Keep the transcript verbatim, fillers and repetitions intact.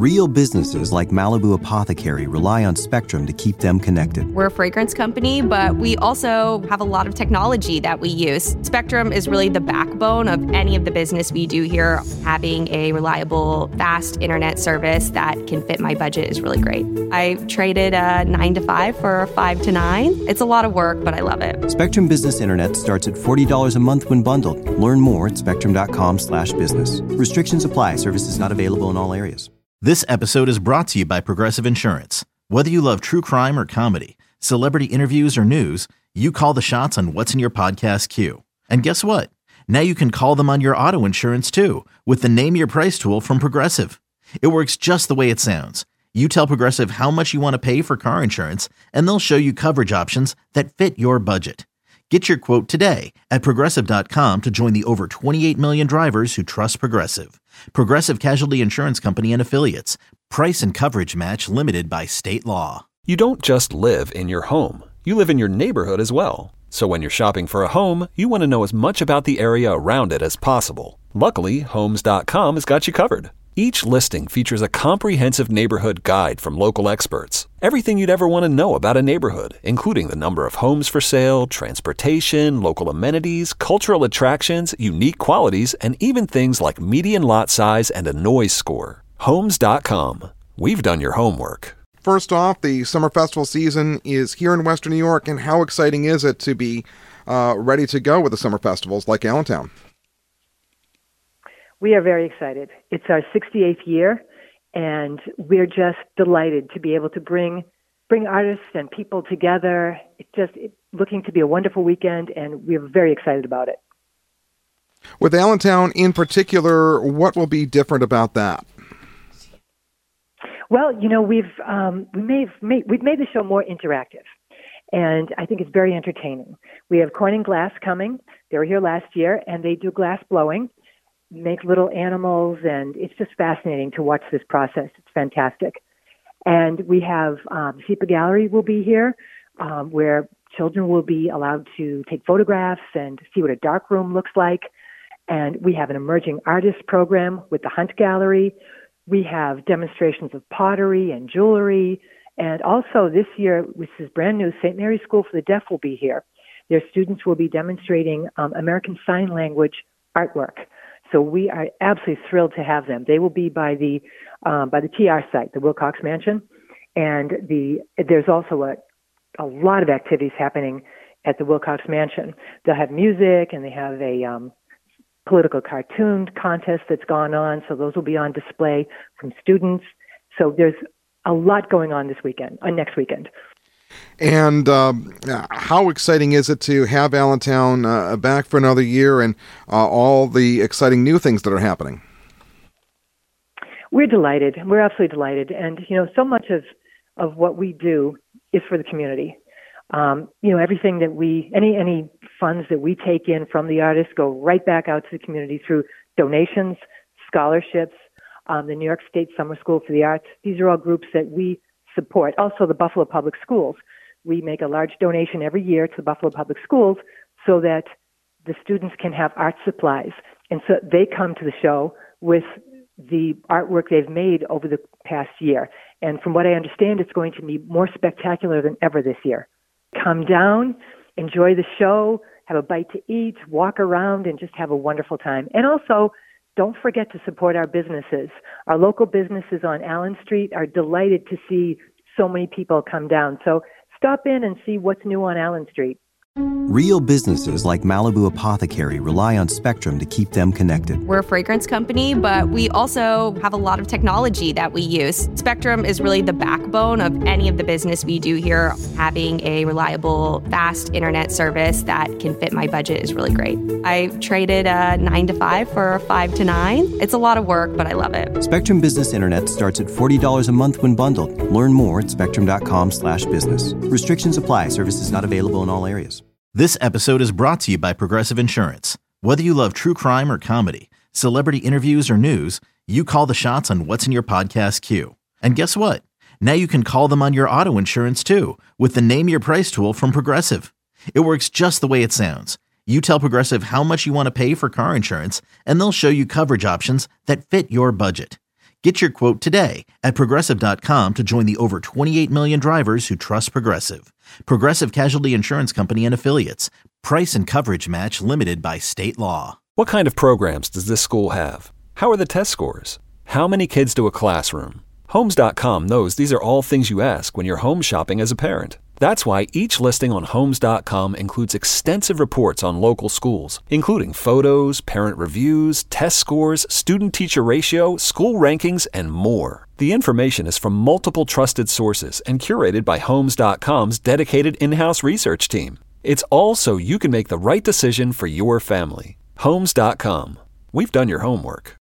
Real businesses like Malibu Apothecary rely on Spectrum to keep them connected. We're a fragrance company, but we also have a lot of technology that we use. Spectrum is really the backbone of any of the business we do here. Having a reliable, fast internet service that can fit my budget is really great. I traded a nine to five for a five to nine. It's a lot of work, but I love it. Spectrum Business Internet starts at forty dollars a month when bundled. Learn more at spectrum.com slash business. Restrictions apply. Services not available in all areas. This episode is brought to you by Progressive Insurance. Whether you love true crime or comedy, celebrity interviews or news, you call the shots on what's in your podcast queue. And guess what? Now you can call them on your auto insurance too with the Name Your Price tool from Progressive. It works just the way it sounds. You tell Progressive how much you want to pay for car insurance, and they'll show you coverage options that fit your budget. Get your quote today at Progressive dot com to join the over twenty-eight million drivers who trust Progressive. Progressive Casualty Insurance Company and Affiliates. Price and coverage match limited by state law. You don't just live in your home. You live in your neighborhood as well. So when you're shopping for a home, you want to know as much about the area around it as possible. Luckily, Homes dot com has got you covered. Each listing features a comprehensive neighborhood guide from local experts. Everything you'd ever want to know about a neighborhood, including the number of homes for sale, transportation, local amenities, cultural attractions, unique qualities, and even things like median lot size and a noise score. Homes dot com. We've done your homework. First off, the summer festival season is here in Western New York, and how exciting is it to be uh, ready to go with the summer festivals like Allentown? We are very excited. It's our sixty-eighth year, and we're just delighted to be able to bring bring artists and people together. It's just it's looking to be a wonderful weekend, and we're very excited about it. With Allentown in particular, what will be different about that? Well, you know, we've um, we made, made we've made the show more interactive, and I think it's very entertaining. We have Corning Glass coming. They were here last year, and they do glass blowing. Make little animals, and it's just fascinating to watch this process. It's fantastic. And we have um, SEPA Gallery will be here, um, where children will be allowed to take photographs and see what a dark room looks like. And we have an emerging artist program with the Hunt Gallery. We have demonstrations of pottery and jewelry. And also this year, which is brand new, Saint Mary's School for the Deaf will be here. Their students will be demonstrating um, American Sign Language artwork. So we are absolutely thrilled to have them. They will be by the um, by the T R site, the Wilcox Mansion, and the there's also a a lot of activities happening at the Wilcox Mansion. They'll have music, and they have a um, political cartoon contest that's gone on. So those will be on display from students. So there's a lot going on this weekend, uh, next weekend. And um, how exciting is it to have Allentown uh, back for another year and uh, all the exciting new things that are happening? We're delighted. We're absolutely delighted. And, you know, so much of, of what we do is for the community. Um, you know, everything that we, any, any funds that we take in from the artists go right back out to the community through donations, scholarships, um, the New York State Summer School for the Arts. These are all groups that we support. Also, the Buffalo Public Schools. We make a large donation every year to the Buffalo Public Schools so that the students can have art supplies. And so they come to the show with the artwork they've made over the past year. And from what I understand, it's going to be more spectacular than ever this year. Come down, enjoy the show, have a bite to eat, walk around, and just have a wonderful time. And also, don't forget to support our businesses. Our local businesses on Allen Street are delighted to see so many people come down. So stop in and see what's new on Allen Street. Real businesses like Malibu Apothecary rely on Spectrum to keep them connected. We're a fragrance company, but we also have a lot of technology that we use. Spectrum is really the backbone of any of the business we do here. Having a reliable, fast internet service that can fit my budget is really great. I traded a nine to five for a five to nine. It's a lot of work, but I love it. Spectrum Business Internet starts at forty dollars a month when bundled. Learn more at spectrum.com slash business. Restrictions apply. Services not available in all areas. This episode is brought to you by Progressive Insurance. Whether you love true crime or comedy, celebrity interviews or news, you call the shots on what's in your podcast queue. And guess what? Now you can call them on your auto insurance too with the Name Your Price tool from Progressive. It works just the way it sounds. You tell Progressive how much you want to pay for car insurance, and they'll show you coverage options that fit your budget. Get your quote today at Progressive dot com to join the over twenty-eight million drivers who trust Progressive. Progressive Casualty Insurance Company and Affiliates. Price and coverage match limited by state law. What kind of programs does this school have? How are the test scores? How many kids do a classroom? Homes dot com knows these are all things you ask when you're home shopping as a parent. That's why each listing on Homes dot com includes extensive reports on local schools, including photos, parent reviews, test scores, student-teacher ratio, school rankings, and more. The information is from multiple trusted sources and curated by Homes dot com's dedicated in-house research team. It's all so you can make the right decision for your family. Homes dot com. We've done your homework.